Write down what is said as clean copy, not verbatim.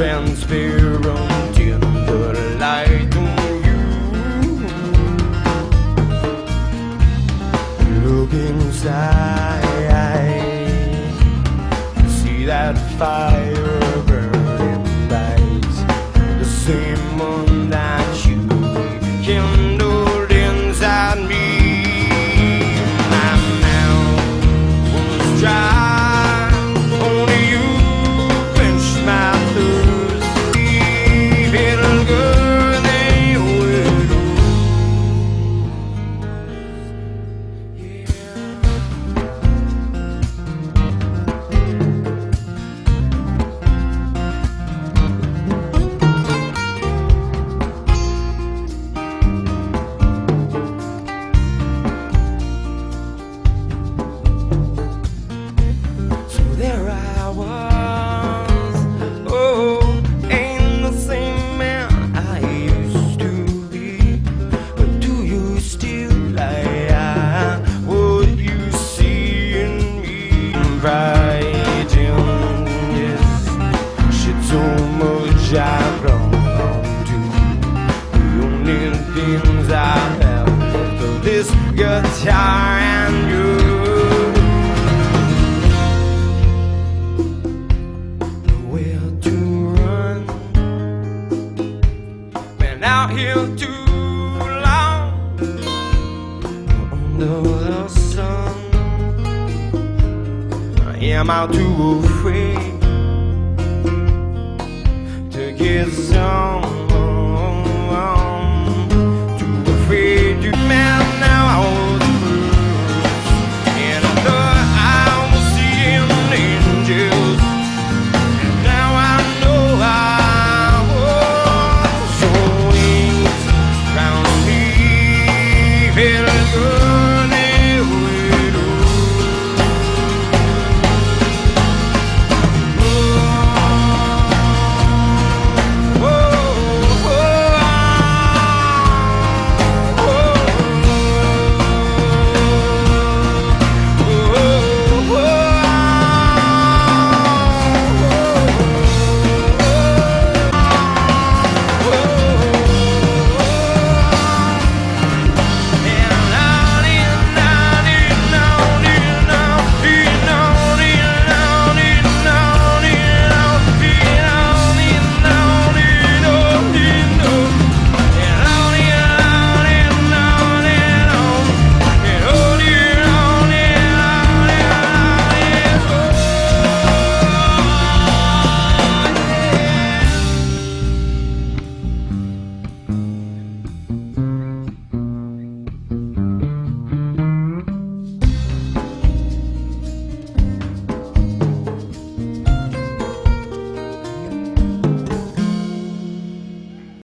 transparent in the light on you. Look inside, see that fire burning bright, the same one that you kindled inside me. My mouth was dry, only you quenched my thirst. Feeling good, they overdosed. So there I was, oh, ain't the same man I used to be. But do you still like what you see in me? Writing, yes, shit so much I've grown to. The only things I have left of this guitar and you. Nowhere to run, been out here too long under the sun. Am I too afraid to get some?